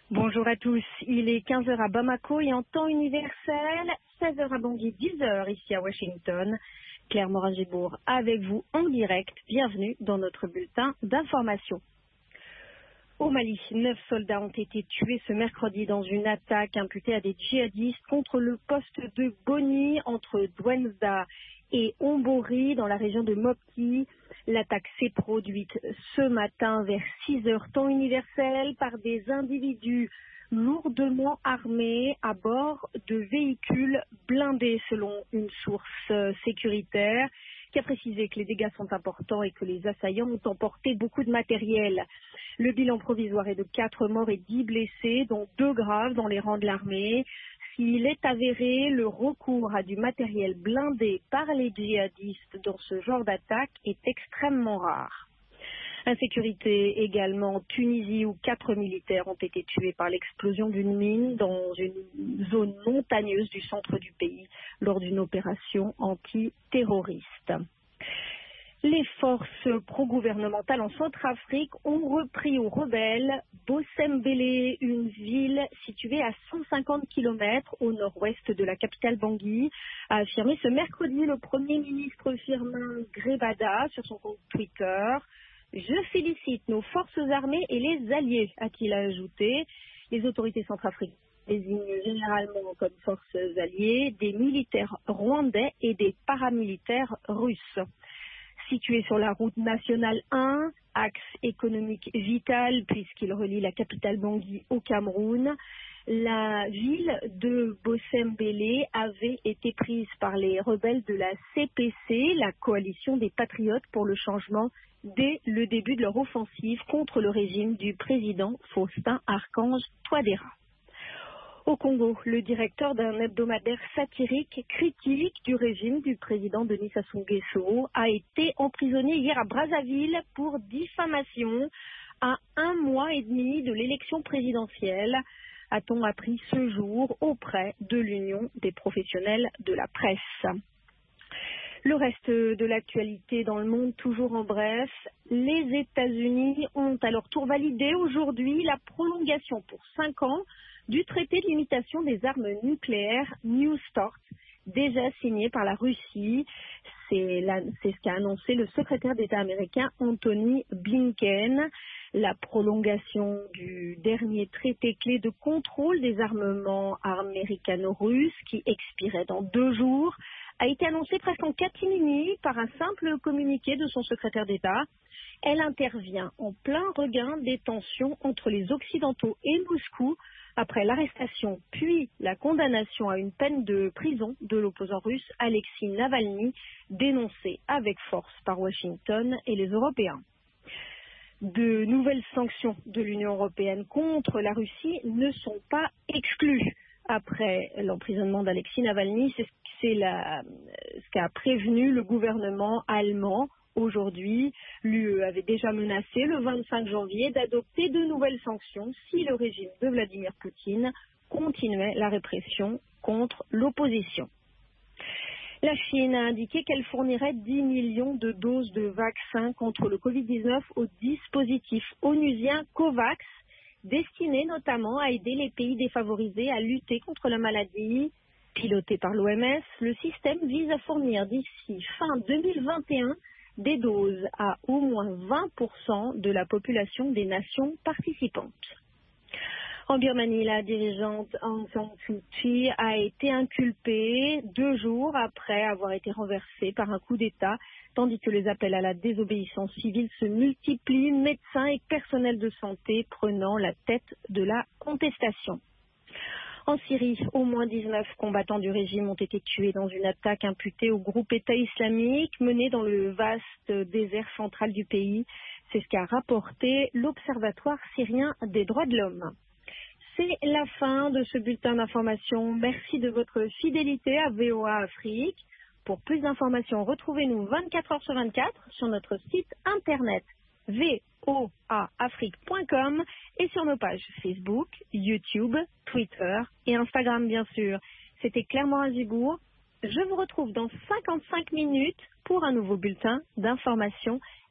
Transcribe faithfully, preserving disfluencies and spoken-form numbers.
Bonjour à tous, il est quinze heures à Bamako et en temps universel, seize heures à Bangui, dix heures ici à Washington. Claire Morin-Gibourg avec vous en direct, bienvenue dans notre bulletin d'information. Au Mali, neuf soldats ont été tués ce mercredi dans une attaque imputée à des djihadistes contre le poste de Boni entre Douenza et Ombori dans la région de Mopti. L'attaque s'est produite ce matin vers six heures temps universel par des individus lourdement armés à bord de véhicules blindés selon une source sécuritaire qui a précisé que les dégâts sont importants et que les assaillants ont emporté beaucoup de matériel. Le bilan provisoire est de quatre morts et dix blessés, dont deux graves dans les rangs de l'armée. S'il est avéré, le recours à du matériel blindé par les djihadistes dans ce genre d'attaque est extrêmement rare. Insécurité également en Tunisie où quatre militaires ont été tués par l'explosion d'une mine dans une zone montagneuse du centre du pays lors d'une opération antiterroriste. Les forces pro-gouvernementales en Centrafrique ont repris aux rebelles Bossembélé, une ville située à cent cinquante kilomètres au nord-ouest de la capitale Bangui, a affirmé ce mercredi le Premier ministre Firmin Grebada sur son compte Twitter. Je félicite nos forces armées et les alliés, a-t-il ajouté. Les autorités centrafricaines désignent généralement comme forces alliées des militaires rwandais et des paramilitaires russes. Situé sur la route nationale un, axe économique vital puisqu'il relie la capitale Bangui au Cameroun, la ville de Bossembélé avait été prise par les rebelles de la C P C, la coalition des patriotes pour le changement, dès le début de leur offensive contre le régime du président Faustin Archange Touadéra. Au Congo, le directeur d'un hebdomadaire satirique critique du régime du président Denis Sassou Nguesso a été emprisonné hier à Brazzaville pour diffamation à un mois et demi de l'élection présidentielle, a-t-on appris ce jour auprès de l'Union des professionnels de la presse. Le reste de l'actualité dans le monde, toujours en bref, les États-Unis ont à leur tour validé aujourd'hui la prolongation pour cinq ans du traité de limitation des armes nucléaires New START, déjà signé par la Russie. C'est, la, c'est ce qu'a annoncé le secrétaire d'État américain Anthony Blinken. La prolongation du dernier traité clé de contrôle des armements américano-russes qui expirait dans deux jours a été annoncée presque en catimini par un simple communiqué de son secrétaire d'État. Elle intervient en plein regain des tensions entre les Occidentaux et Moscou après l'arrestation puis la condamnation à une peine de prison de l'opposant russe Alexei Navalny, dénoncé avec force par Washington et les Européens. De nouvelles sanctions de l'Union européenne contre la Russie ne sont pas exclues. Après l'emprisonnement d'Alexei Navalny, c'est, c'est la, ce qu'a prévenu le gouvernement allemand. Aujourd'hui, l'U E avait déjà menacé le vingt-cinq janvier d'adopter de nouvelles sanctions si le régime de Vladimir Poutine continuait la répression contre l'opposition. La Chine a indiqué qu'elle fournirait dix millions de doses de vaccins contre le covid dix-neuf au dispositif onusien COVAX, destiné notamment à aider les pays défavorisés à lutter contre la maladie. Piloté par l'O M S, le système vise à fournir d'ici fin deux mille vingt et un des doses à au moins vingt pour cent de la population des nations participantes. En Birmanie, la dirigeante Aung San Suu Kyi a été inculpée deux jours après avoir été renversée par un coup d'État, tandis que les appels à la désobéissance civile se multiplient, médecins et personnels de santé prenant la tête de la contestation. En Syrie, au moins dix-neuf combattants du régime ont été tués dans une attaque imputée au groupe État islamique menée dans le vaste désert central du pays. C'est ce qu'a rapporté l'Observatoire syrien des droits de l'homme. C'est la fin de ce bulletin d'information. Merci de votre fidélité à V O A Afrique. Pour plus d'informations, retrouvez-nous vingt-quatre heures sur vingt-quatre sur notre site internet v o a afrique point com et sur nos pages Facebook, YouTube, Twitter et Instagram bien sûr. C'était Claire Morin-Gibourg. Je vous retrouve dans cinquante-cinq minutes pour un nouveau bulletin d'information